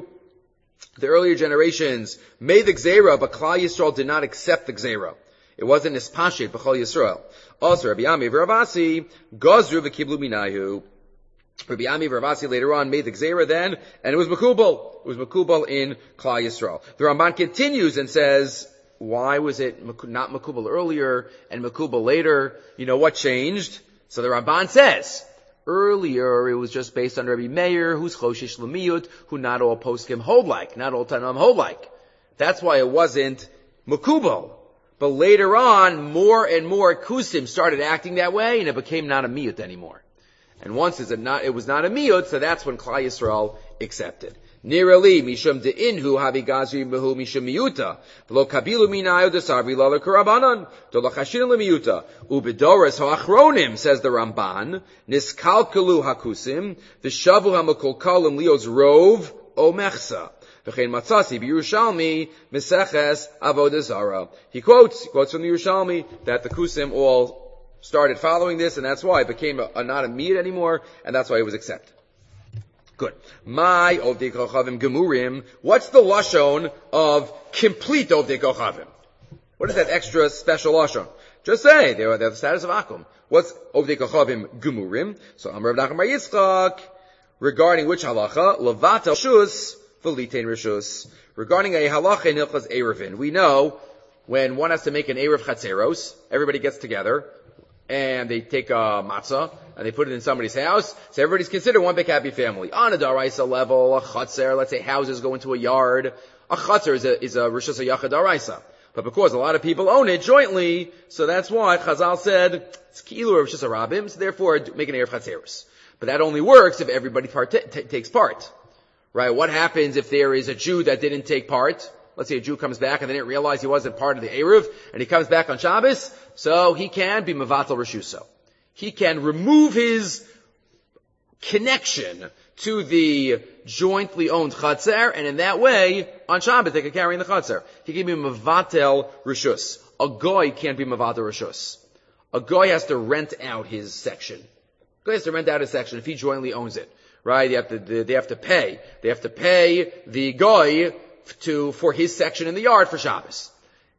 The earlier generations made the Gzeira, but Klal Yisrael did not accept the Gzeira. It wasn't Nispashet b'chol Yisrael. Also, Rabbi Ami v'Ravasi, Gazru v'kiblu minayu. Rabbi Ami v'Ravasi later on made the Gzeira then, and it was Makubal. It was Makubal in Klal Yisrael. The Ramban continues and says, why was it not Makubal earlier and Makubal later? You know what changed? So the Ramban says, earlier, it was just based on Rabbi Meir, who's Choshish Lamiyut, who not all poskim hold like, not all Tanam hold like. That's why it wasn't Makubal. But later on, more and more Kusim started acting that way, and it became not a Miyut anymore. And once it was not a Miyut, so that's when Klal Yisrael accepted. Nirali, Mishum de'inhu havigazri mehu Mishum miyuta. V'lo kabilu minayu desarvi lala karabanan. Dola chashin lemiyuta. Ubedoras ha'achronim, says the Ramban, niskalkalu hakusim, v'shavu ha'makolkalim lios rov o mechsa. V'chein matzasi b'Yerushalmi, meseches avodah zara. He quotes from the Yerushalmi, that the Kusim all started following this, and that's why it became not a miyut anymore, and that's why it was accepted. Good. My Ovdei Kochavim Gemurim. What's the lashon of complete Ovdei Kochavim? What is that extra special lashon? Just say they're the status of Akum. What's Ovdei Kochavim Gemurim? So Amar Rav Nachman bar Yitzchak, regarding which halacha? Levata Rishus v'litein Rishus. Regarding a halacha in Hilchos Erevin, we know when one has to make an Erev Chatzeros, everybody gets together and they take a matzah and they put it in somebody's house. So everybody's considered one big happy family. On a daraisa level, a chatzer, let's say houses go into a yard. A chatzer is a rishus yachad daraisa. But because a lot of people own it jointly, so that's why Chazal said it's ki'ilu rishus harabim, so therefore make an erev chatzeros. But that only works if everybody takes part. Right? What happens if there is a Jew that didn't take part? Let's say a Jew comes back and they didn't realize he wasn't part of the Eruv, and he comes back on Shabbos, so he can be Mevatel Rishuso. He can remove his connection to the jointly owned Chatzer, and in that way, on Shabbos, they can carry in the Chatzer. He can be Mevatel Rishus. A Goy can't be Mevatel Rishus. A Goy has to rent out his section. A Goy has to rent out his section if he jointly owns it. Right? They have to pay. They have to pay the Goy for his section in the yard for Shabbos.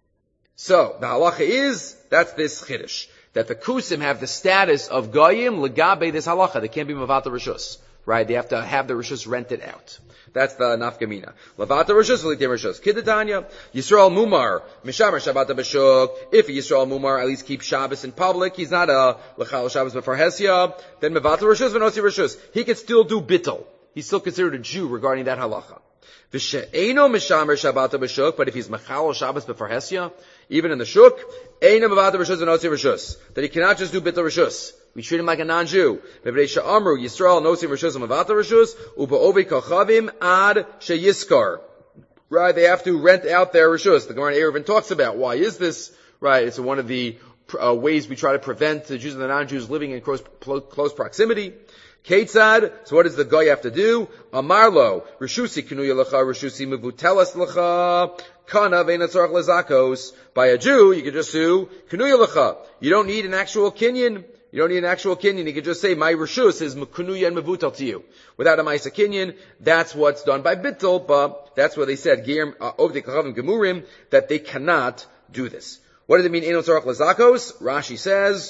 So, the halacha is, that's this chiddush, that the kusim have the status of goyim legabe this halacha. They can't be mavata rishus. Right? They have to have the rishus rented out. That's the nafkamina. Lavata rishus, v'litem rishus. Kiddetanya, Yisrael mumar, mishamer shabbat b'shuk. If a Yisrael mumar at least keeps Shabbos in public, he's not a lechal Shabbos b'far hesya, then mavata rishus v'nosi rishus. He can still do bittul. He's still considered a Jew regarding that halacha. V'she'eno mishamer shabbat b'shuk, but if he's mechal Shabbos b'far hesya, even in the shuk, eino mavata rishus v'nosi rishus. That he cannot just do bittul rishus. We treat him like a non-Jew. Amru Yisrael nosim rishus mavata rishus ubaovi kochavim ad sheyiskar. Right? They have to rent out their rishus. The Gemara in Erevin talks about why is this. Right? It's one of the ways we try to prevent the Jews and the non-Jews living in close proximity. Ketzad, so what does the guy have to do? Amarlo, Rishusi Kinuya Lacha, Rishusi Mevutelas Lacha, Kana Veinatzarach Lazakos. By a Jew, you can just sue Kinuya Lacha. You don't need an actual kinyan. You don't need an actual kinyan. You can just say, my Rishus is Kunuya and Mevutel to you. Without a Maisa kinyan, that's what's done by Bittel, but that's what they said, Ovdei Kochavim Gemurim, that they cannot do this. What does it mean, Einotzarach Lazakos? Rashi says,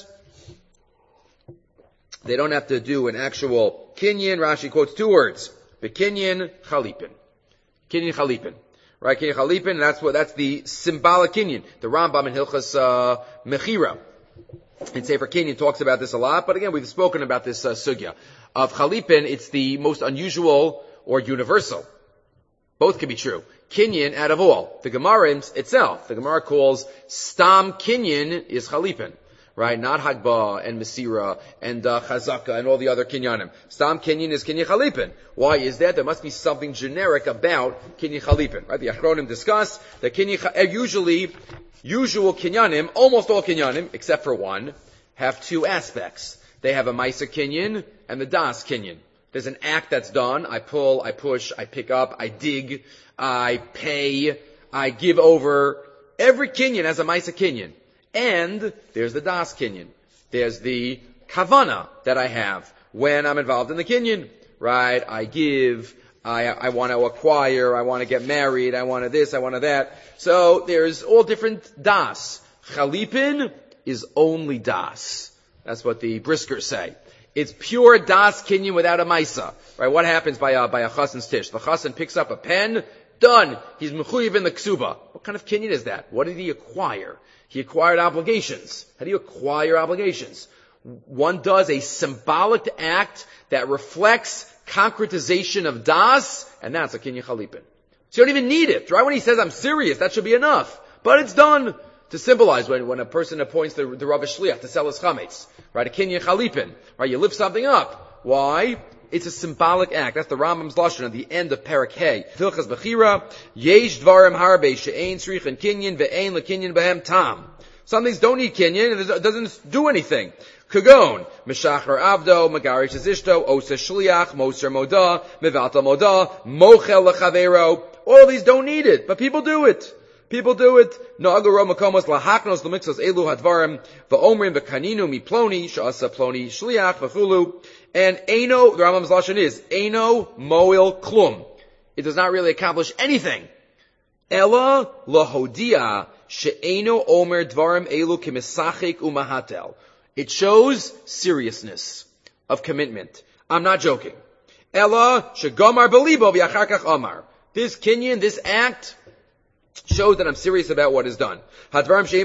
they don't have to do an actual kinyan. Rashi quotes two words. Bekinyan chalipin. Kinyan chalipin. Right? Kinyan chalipin, that's the symbolic kinyan. The Rambam in Hilchas Mechira in Sefer Kinyan talks about this a lot, but again, we've spoken about this sugya. Of chalipin, it's the most unusual or universal. Both can be true. Kinyan out of all. The Gemara itself, the Gemara calls stam kinyan is chalipin. Right? Not Hagbah and Mesira and Chazaka and all the other kinyanim. Stam kinyan is kinyan chalipin. Why is that? There must be something generic about kinyan chalipin. Right? The Achronim discuss that usual kinyanim, almost all kinyanim, except for one, have two aspects. They have a Maisa kinyan and the Das kinyan. There's an act that's done. I pull, I push, I pick up, I dig, I pay, I give over Every kinyan has a Maisa kinyan. And there's the Das kinyan. There's the Kavana that I have when I'm involved in the kinyan. Right? I give, I want to acquire, I want to get married, I want to this, I want to that. So there's all different Das. Chalipin is only Das. That's what the Briskers say. It's pure Das kinyan without a Maisa. Right? What happens by a Chassan's tish? The Chassan picks up a pen, done. He's mechuyev in the ksuba. What kind of kinyan is that? What did he acquire? He acquired obligations. How do you acquire obligations? One does a symbolic act that reflects concretization of Das, and that's a kinyan chalipin. So you don't even need it. Right? When he says, I'm serious, that should be enough. But it's done to symbolize when a person appoints the Rav Shliach to sell his chametz. Right? A kinyan chalipin. Right? You lift something up. Why? It's a symbolic act. That's the Rambam's lashon at the end of Perek Hey. Hilchas Bechira, Yesh Dvarim Harbe She'ein Tzrichen Kinyan Ve'ein LeKinyan Behem Tam. Some things don't need kinyan, and it doesn't do anything. Kagon, Meshachar Avdo, Megarish Zishto, Osa Shliach, Moser Moda, Mevalta Moda, Mochel Lechavero. All of these don't need it, but people do it. People do it. No'agaro makomos lahaknos l'mixos elu hadvarim va'omrim v'kaninu mi ploni sha'asa ploni shliach v'chulu. And Eino, the Rambam's lashon is, Eino moil klum. It does not really accomplish anything. Ella lahodia she'eino omer dvarim elu kimisachik umahatel. It shows seriousness of commitment. I'm not joking. Ella she'gomar belibo v'yacharkach omar. This kinyan, this act, shows that I'm serious about what is done. He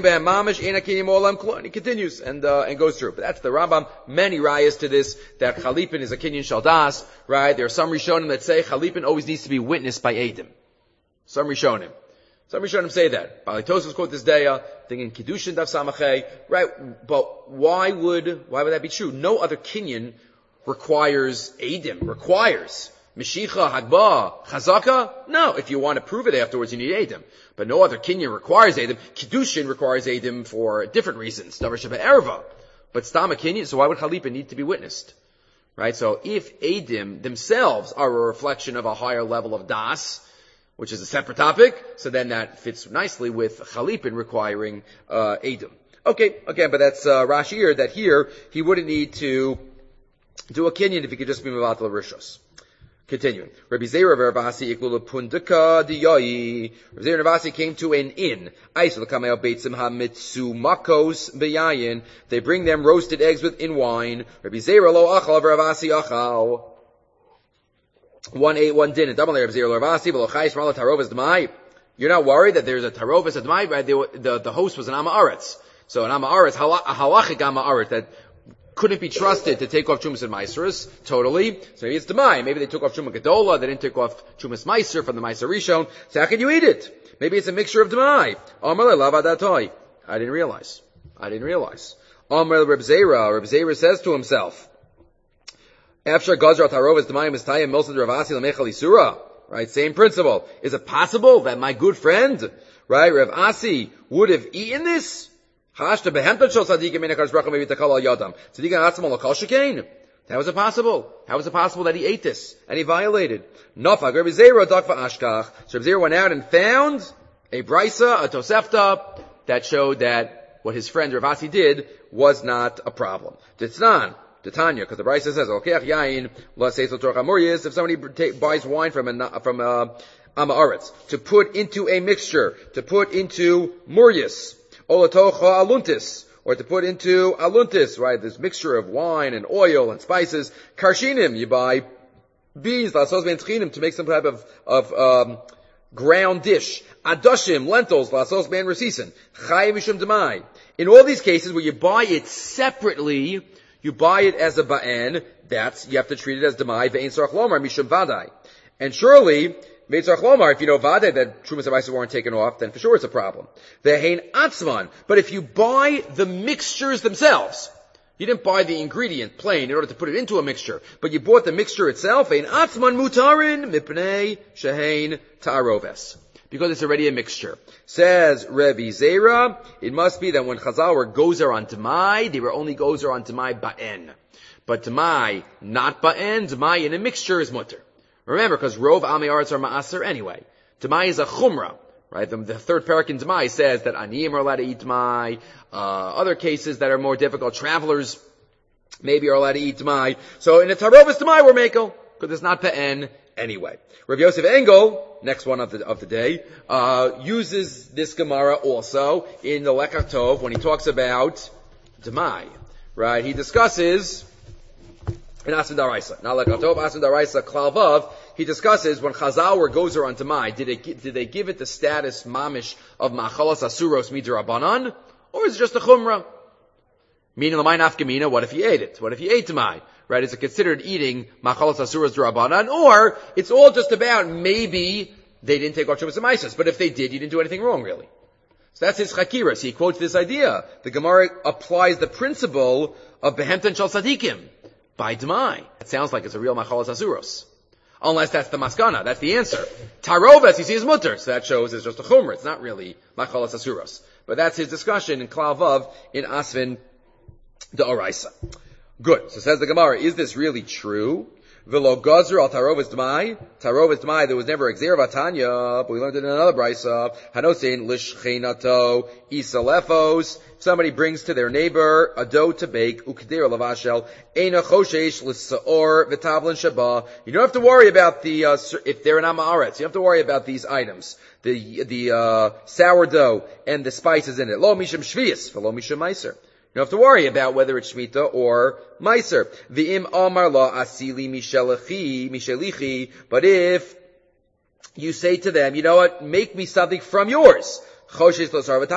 continues and goes through. But that's the Rambam. Many rayas to this, that Chalipin is a kinyan shaldas, right? There are some Rishonim that say Chalipin always needs to be witnessed by Eidim. Some Rishonim say that. Bali Tosfos quote this day, thinking Kiddushin Daf Samachay, right? But why would that be true? No other kinyan requires Meshicha, Hagbah, Chazaka? No. If you want to prove it afterwards, you need Eidim. But no other kinyan requires Eidim. Kiddushin requires Eidim for different reasons. Davar Sheba Erva. But Stama kinyan, so why would Chalipin need to be witnessed? Right? So if Eidim themselves are a reflection of a higher level of Das, which is a separate topic, so then that fits nicely with Chalipin requiring Eidim. Okay, again, but that's Rashi here, that here he wouldn't need to do a kinyan if he could just be Mevatel Rishos. Continuing. Rabbi Zera Ravasi Iklula Pundaka Diyai. Rabbi Zera Ravasi came to an inn. Aisel Kamel Beitzim HaMitsu Makos Beyayin. They bring them roasted eggs in wine. Rabbi Zera Lo Achal Ravasi Achal. One ate, one didn't. Double Rabbi Zera Ravasi V'lo Chayis Mala Tarovas D'mai. You're not worried that there's a Tarovas D'mai, right? The host was an Amaretz. So an Amaretz, a halachic Amaretz that couldn't be trusted to take off Chumas and Meiseris, totally. So maybe it's Demai. Maybe they took off Chuma Gedola, they didn't take off Chumas Meiser from the Meiser Rishon. So how can you eat it? Maybe it's a mixture of Demai. I didn't realize. Amar Reb Zera says to himself, After Gazra Tarovas Demai Mistayim Milsad Ravasi Lamechal Isura. Right, same principle. Is it possible that my good friend, right, Rav Asi, would have eaten this? How was it possible? How was it possible that he ate this and he violated? So Reb Zera went out and found a brisa, a tosefta, that showed that what his friend Rav Asi did was not a problem. Titnan, Titania, because the brisa says, if somebody buys wine from Amaretz, to put into a mixture, to put into muryas, Olatocha aluntis, or to put into aluntis, right? This mixture of wine and oil and spices. Karshinim, you buy beans, lasos ben tchinim, to make some type of ground dish. Adoshim, lentils, lasos ben resisin. Chay mishum demai. In all these cases where you buy it separately, you buy it as a ba'en, you have to treat it as demai, ve'ein sarach lomar, mishum vadai. And surely, if you know Vade that Trumas and Meiser weren't taken off, then for sure it's a problem. Ve'hein atzman. But if you buy the mixtures themselves, you didn't buy the ingredient plain in order to put it into a mixture, but you bought the mixture itself, ve'hein atzman mutarin mipnei shehein ta'aroves. Because it's already a mixture. Says Rebbe Zera, it must be that when Chazal were gozer on Demai, they were only gozer on Demai ba'en. But Demai, not ba'en, Demai in a mixture is mutter. Remember, because Rov Ami Aretz are Ma'aser anyway. Demai is a Chumrah, right? The third parak in Demai says that Aniyim are allowed to eat Demai. Other cases that are more difficult, travelers maybe are allowed to eat Demai. So in a Tarovis Demai, we're Mako, because it's not Pe'en anyway. Rav Yosef Engel, next one of the day, uses this Gemara also in the Lekach Tov when he talks about Demai, right? He discusses in Asin Daraisa, not Lekach Tov, Asin Daraisa, Klal Vav, he discusses when Chazal were gozer on Demai, did they give it the status mamish of Machalas Asuros Midrabanan, or is it just a Chumrah? Meaning the Nafkamina, what if he ate it? What if he ate Demai? Right? Is it considered eating Machalas Asuras D'Rabanan? Or it's all just about maybe they didn't take off Shumas and Maisus, but if they did, you didn't do anything wrong, really. So that's his Chakiras. He quotes this idea. The Gemara applies the principle of Behemten Shal Tzadikim by Demai. It sounds like it's a real Machalas Asuros. Unless that's the Maskana. That's the answer. Taroves, you see, is Mutter. So that shows it's just a Chumr. It's not really Machalas Asuros. But that's his discussion in Klal Vav in Asvin D'Oraisa. Good. So says the Gemara, is this really true? V'lo gazer al tarovis d'mai. Tarovis d'mai, there was never a gzeir vatanya, but we learned it in another brisa. Hanosein lishchenato isalefos. If somebody brings to their neighbor a dough to bake, ukdeir lavashel, eina choshesh l'saor v'tablin shaba. You don't have to worry about the, if they're in Amaretz, you don't have to worry about these items. The sourdough and the spices in it. Lo misham shvius, v'lo misham meiser. You don't have to worry about whether it's Shemitah or Meiser. V'im amar la asili mishelichi. But if you say to them, you know what, make me something from yours. So you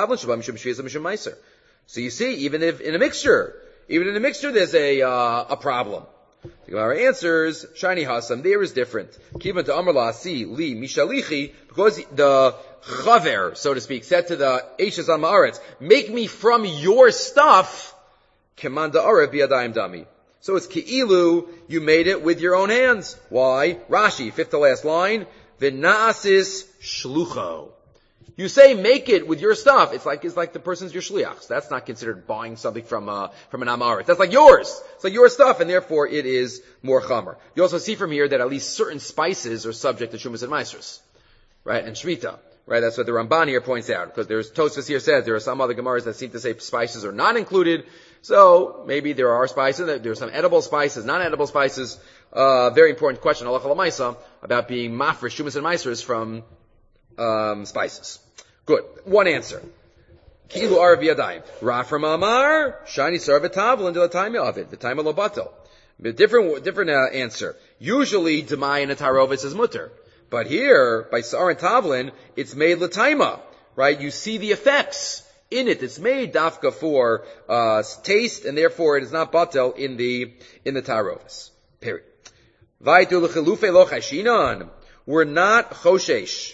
see, even in a mixture, there's a problem. The Gemara answers, Shiny Hasam, there is different. Kivan to amar la asili mishelichi, because the Chaver, so to speak, said to the Eishes on Ma'aretz, make me from your stuff, Kemanda Arev Biyadayim Dami. So it's Ki'ilu, you made it with your own hands. Why? Rashi, fifth to last line, V'na'asis Shlucho. You say make it with your stuff, it's like the person's your shliach. That's not considered buying something from an Amaretz. That's like yours. It's like your stuff, and therefore it is more chamer. You also see from here that at least certain spices are subject to Shumas and Meisers. Right? And Shvita. Right, that's what the Ramban here points out, because there's Tosfos here says there are some other Gemaras that seem to say spices are not included. So maybe there are spices, there are some edible spices, non-edible spices. Very important question, halacha l'maisa, about being mafresh shumas and meisers from spices. Good. One answer. Kilu arav yadayim. Rafram amar shani sar v'tavlin de l'taima of it v'taima lo batel. Different answer. Usually demai and a tarovis is mutter. But here, by Sar and Tavlin, it's made l'taima, right? You see the effects in it. It's made dafka for taste, and therefore it is not batel in the tarovis. Period. Vaitu l'chilufe lo chashinan. We're not choshesh.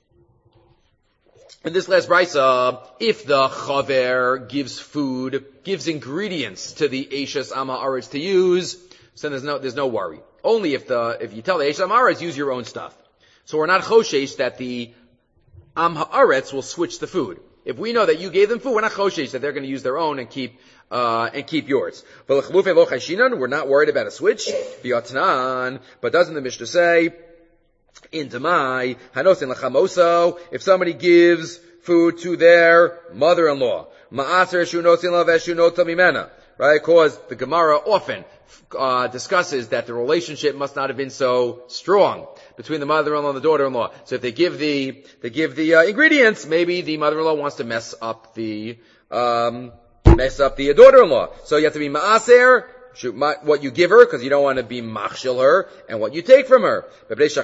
In this last brisa, if the chaver gives food, gives ingredients to the Eishes Ama Aretz to use, so there's no worry. Only if you tell the Eishes Ama Aretz, use your own stuff. So we're not choshesh that the Am Haaretz will switch the food. If we know that you gave them food, we're not choshesh that they're going to use their own and keep yours. We're not worried about a switch. But doesn't the Mishnah say, in Demai, Hanosin Lachamoso, if somebody gives food to their mother-in-law, Ma'aser Shunosin Laveshunota Mimena, right? Because the Gemara often discusses that the relationship must not have been so strong between the mother-in-law and the daughter-in-law. So if they give the ingredients, maybe the mother-in-law wants to mess up the daughter-in-law. So you have to be ma'aser, what you give her, because you don't want to be machshil her, and what you take from her. If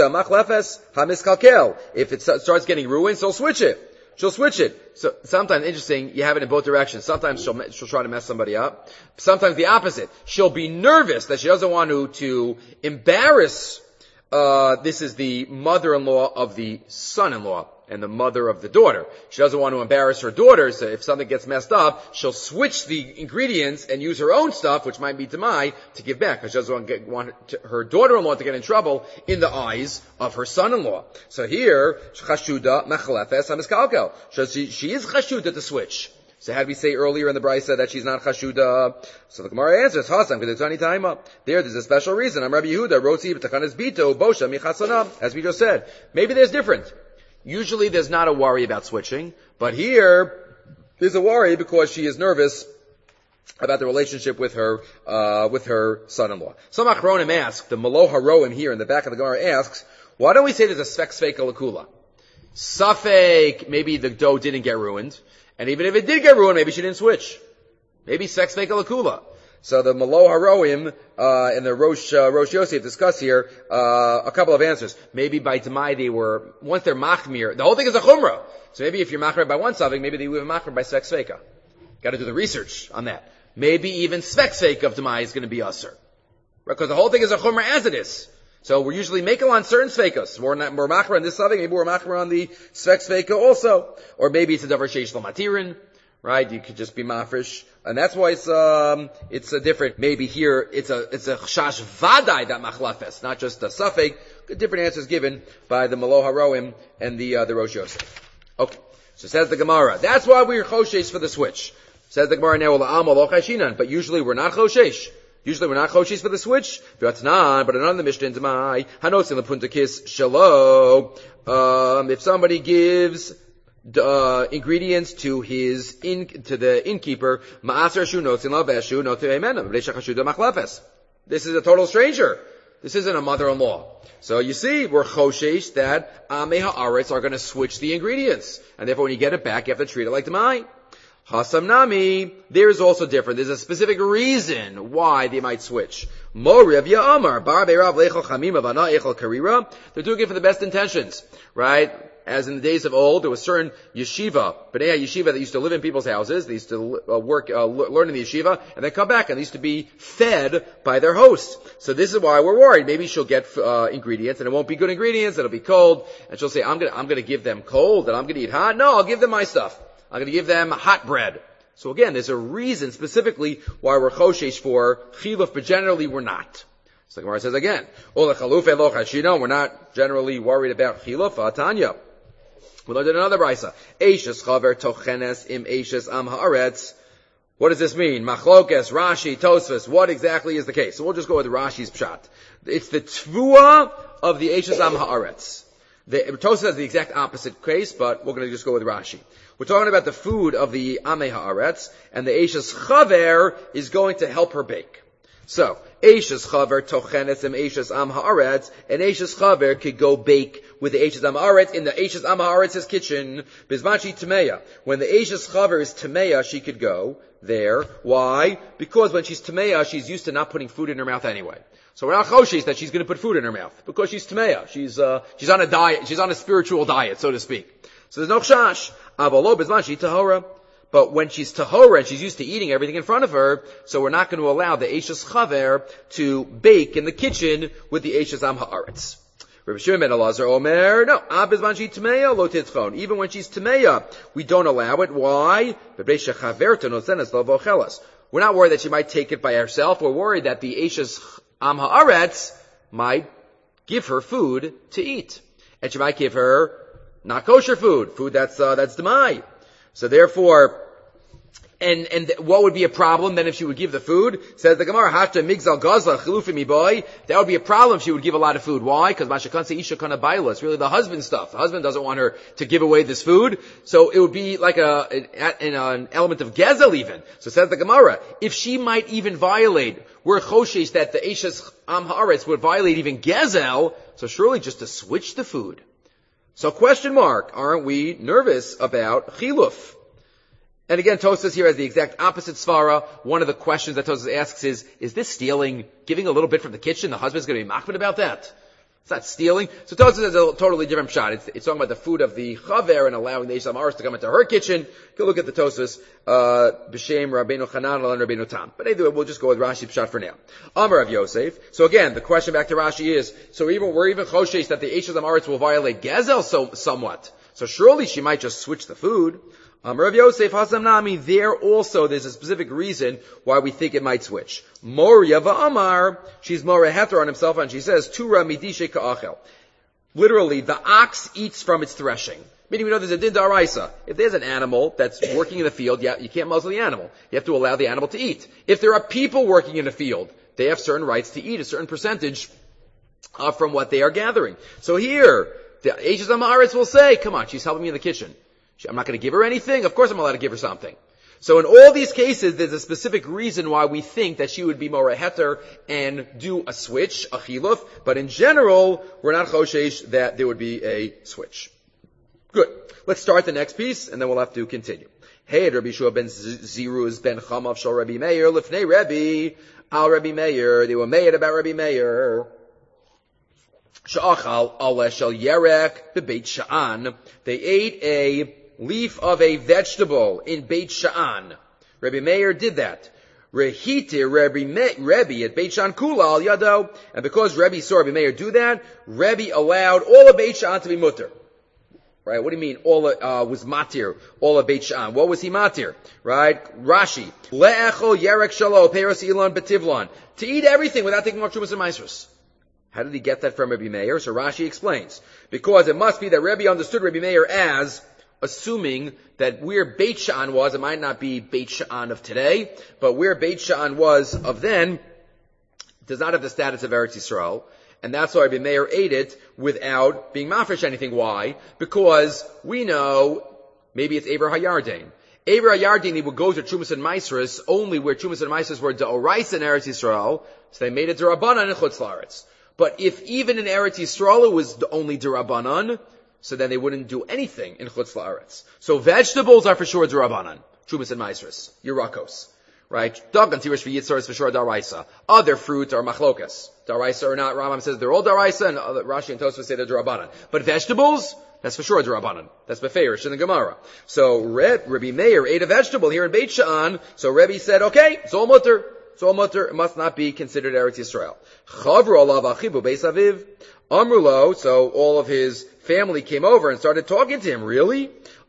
it starts getting ruined, she'll switch it. So sometimes, interesting, you have it in both directions. Sometimes she'll try to mess somebody up. Sometimes the opposite. She'll be nervous that she doesn't want to embarrass, this is the mother-in-law of the son-in-law and the mother of the daughter. She doesn't want to embarrass her daughter, so if something gets messed up, she'll switch the ingredients and use her own stuff, which might be Demai, to give back, because she doesn't want her daughter-in-law to get in trouble in the eyes of her son-in-law. So here, chashuda machlefes hamiskalkel. So she is chashuda to switch. So how did we say earlier in the brisa that she's not chashuda? So the Gemara answers, Hasam, because it's any time up. There's a special reason. I'm Rabbi Yehuda, Rotzi, B'tachanes Bito, Bosha, Michasana, as we just said. Maybe there's different. Usually there's not a worry about switching, but here there's a worry because she is nervous about the relationship with her son-in-law. Some Achronim ask, the Malo Haroim here in the back of the Gemara asks, why don't we say there's a Sfek Sveika Lakula? Safek, maybe the dough didn't get ruined, and even if it did get ruined, maybe she didn't switch. Maybe Sfek Sveika Lakula. So the Malo Haroim and the Rosh Yosef discuss here a couple of answers. Maybe by Tamai they were, once they're Machmir, the whole thing is a Chumrah. So maybe if you're Machmir by one Safek, maybe they were Machmir by Sfek Sveika. Got to do the research on that. Maybe even Sfek Sveika of Tamai is going to be Usr. Because the whole thing is a Chumrah as it is. So we're usually making on certain Sveikas. We're Machmir on this Safek, maybe we're Machmir on the Sfek Sveika also. Or maybe it's a Davar Sheish L'Matirin. Right? You could just be mafresh. And that's why it's a different, maybe here, it's a chash vadai that machlafes, not just a safek. Different answers given by the Malo Haroim and the Rosh Yosef. Okay. So says the Gemara, that's why we're choshesh for the switch. Says the Gemara now, but usually we're not choshesh. Usually we're not choshesh for the switch. But another Mishnah in Demai, hanosin lepuntakis shalo. If somebody gives ingredients to the innkeeper, this is a total stranger. This isn't a mother-in-law. So you see, we're choshesh that Amei Haaretz are going to switch the ingredients. And therefore when you get it back, you have to treat it like the Mai. Hasam Nami, there is also different. There's a specific reason why they might switch. They're doing it for the best intentions, right? As in the days of old, there was certain yeshiva, Bnei yeshiva that used to live in people's houses. They used to learn in the yeshiva, and then come back, and they used to be fed by their hosts. So this is why we're worried. Maybe she'll get ingredients, and it won't be good ingredients. It'll be cold, and she'll say, "I'm gonna give them cold, and I'm gonna eat hot." No, I'll give them my stuff. I'm gonna give them hot bread. So again, there's a reason specifically why we're choshesh for chiluf, but generally we're not. So the Gemara says again, we're not generally worried about chiluf. Tanya. We learned in another brisa. Eishes chaver tochenes im eishes am haaretz. What does this mean? Machlokes, Rashi, Tosfos. What exactly is the case? So we'll just go with Rashi's pshat. It's the tvua of the eishes am haaretz. Tosfos has the exact opposite case, but we're going to just go with Rashi. We're talking about the food of the amei haaretz, and the eishes chaver is going to help her bake. So, Eishes Chaver Tochenes Im Eishes Am Haaretz, and Eishes Chaver could go bake with the Eishes Am Haaretz in the Eishes Am Haaretz's kitchen. Bizmachi Tameya. When the Eishes Chaver is Tameya, she could go there. Why? Because when she's Tameya, she's used to not putting food in her mouth anyway. So we're not choshesh that she's going to put food in her mouth because she's Tameya. She's on a diet. She's on a spiritual diet, so to speak. So there's no chash. Avalo Bizmachi Tahora. But when she's tahora and she's used to eating everything in front of her, so we're not going to allow the Eishes Chaver to bake in the kitchen with the Eishes Am Haaretz. Rabbi Shimon ben Elazar Omer, no, abizman she tmeya lo titchon. Even when she's tmeya, we don't allow it. Why? We're not worried that she might take it by herself. We're worried that the Eishes Am Haaretz might give her food to eat. And she might give her not kosher food that's demai. So therefore, and what would be a problem then if she would give the food? Says the Gemara, Hashta migzal gazla chilufim iboy. That would be a problem if she would give a lot of food. Why? Because mashakanse isha kana baila. It's really the husband's stuff. The husband doesn't want her to give away this food. So it would be like an element of gezel even. So says the Gemara, if she might even violate, we're choshesh that the Eishes Am Haaretz would violate even gezel, so surely just to switch the food. So question mark, aren't we nervous about chiluf? And again, Tosfos here has the exact opposite svara. One of the questions that Tosfos asks is this stealing, giving a little bit from the kitchen? The husband's going to be machmir about that. It's not stealing. So Tosfos has a totally different shot. It's talking about the food of the chaver and allowing the Eishes Am Haaretz to come into her kitchen. Go look at the Tosfos, B'Shem Rabbeinu Chanan and Rabbeinu Tam. But anyway, we'll just go with Rashi's shot for now. Amar of Yosef. So again, the question back to Rashi is, so we're even choshesh that the Eishes Am Haaretz will violate gezel somewhat. So surely she might just switch the food. Rav Yosef Hasam Nami, there's a specific reason why we think it might switch. Moria va'amar, she's more heter on himself, and she says, Tura midishe ka'achel. Literally, the ox eats from its threshing. Meaning we know there's a din daraisa. If there's an animal that's working in the field, you can't muzzle the animal. You have to allow the animal to eat. If there are people working in the field, they have certain rights to eat a certain percentage from what they are gathering. So here, The Eishes Amaretz will say, come on, she's helping me in the kitchen. I'm not going to give her anything. Of course I'm allowed to give her something. So in all these cases, there's a specific reason why we think that she would be Mora Heter and do a switch, a chiluf, but in general, we're not choshesh that there would be a switch. Good. Let's start the next piece, and then we'll have to continue. Hey, Rabbi Shua ben Ziruz ben Chamav shal Rabbi Meir, lifnei Rabbi, al Rabbi Meir, they were made about Rabbi Meir. Sha'achal aleh shal yerek bebeit sha'an. They ate a leaf of a vegetable in Beit Sha'an. Rabbi Meir did that. Rehite Rebbe at Beit Sha'an Kula al Yado. And because Rebbe saw Rabbi Meir do that, Rebbe allowed all of Beit Sha'an to be mutter. Right? What do you mean all was matir, all of Beit Sha'an? What was he matir? Right? Rashi. Le'echol yerek shalo peros ilan betivlon. To eat everything without taking off Trumas and Maasros. How did he get that from Rabbi Meir? So Rashi explains. Because it must be that Rebbe understood Rabbi Meir as assuming that where Beit Sha'an was, it might not be Beit Sha'an of today, but where Beit Sha'an was of then, does not have the status of Eretz Yisrael, and that's why Rabbi Meir ate it without being mafresh anything. Why? Because we know, maybe it's Eber HaYarden. Eber HaYarden, he would go to Trumas and Maasros only where Trumas and Maasros were D'oraisa in Eretz Yisrael, so they made it D'Rabbanan in Chutz La'aretz. But if even in Eretz Yisrael it was only D'Rabbanan, so then they wouldn't do anything in Chutz La'aretz. So vegetables are for sure D'Rabbanan, Trumas and Maasros, Yerakos. Right? Dagan Tirish v'Yitzar is for sure Daraisa. Other fruits are Machlokas. Daraisa or not, Rambam says they're all Daraisa, and Rashi and Tosfos say they're D'Rabbanan. But vegetables, that's for sure D'Rabbanan. That's Beferish in the Gemara. So Rabbi Meir ate a vegetable here in Beit Sha'an, so Rebbe said, okay, it's all mutter. It's all mutter. It must not be considered Eretz Yisrael. Chavru alav achivu beis aviv. Amrulo, so all of his family came over and started talking to him. Really?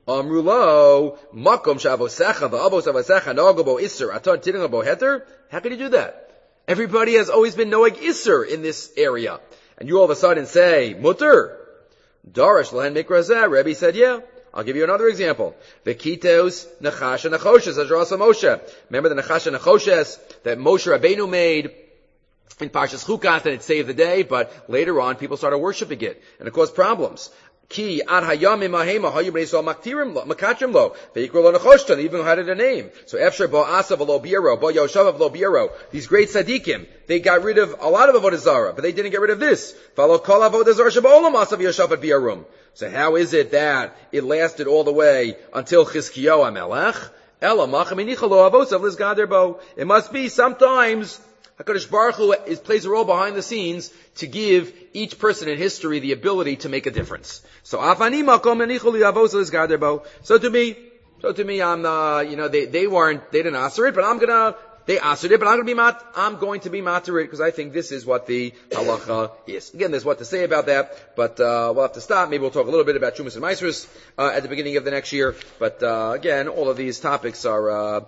Amrulo, makom shavosecha v'avos avosecha nogobo iser aton tidingabo heter. How can you do that? Everybody has always been noeg iser in this area, and you all of a sudden say mutter. Darash lahen mikrazeh. Rebbe said, yeah. I'll give you another example. V'kitos nachash and nachoshes azrasa Moshe. Remember the nachash and nachoshes that Moshe Rabbeinu made in Parshas Chukas, and it saved the day, but later on people started worshiping it, and it caused problems. Ki ad hayamim mahema hayu bnei Yisrael makatrim lo ve'ikru lo nechoshtan, even had it a name. So Efsher bo Asa v'lo Biro, bo Yoshav v'lo Biro. These great tzaddikim, they got rid of a lot of avodah zarah, but they didn't get rid of this. V'lo kol avodah zarah sheba'olam Asa v'Yoshav v'Birum. So how is it that it lasted all the way until Chizkiyahu HaMelech? Ela machem inicha lo avosav lizgader bo. It must be sometimes HaKadosh Baruch Hu plays a role behind the scenes to give each person in history the ability to make a difference. So afani makom enichu li avosav lizgader bo. So to me, I'm they didn't answer it, but they answered it, but I'm going to be matir it because I think this is what the halacha is. Again, there's what to say about that, but we'll have to stop. Maybe we'll talk a little bit about Trumas and Maasros at the beginning of the next year. But again, all of these topics are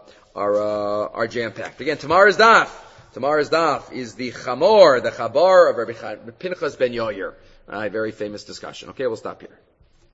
jam packed. Again, tomorrow's daf is the Chabar of Rabbi Pinchas ben Yair. Very famous discussion. Okay, we'll stop here.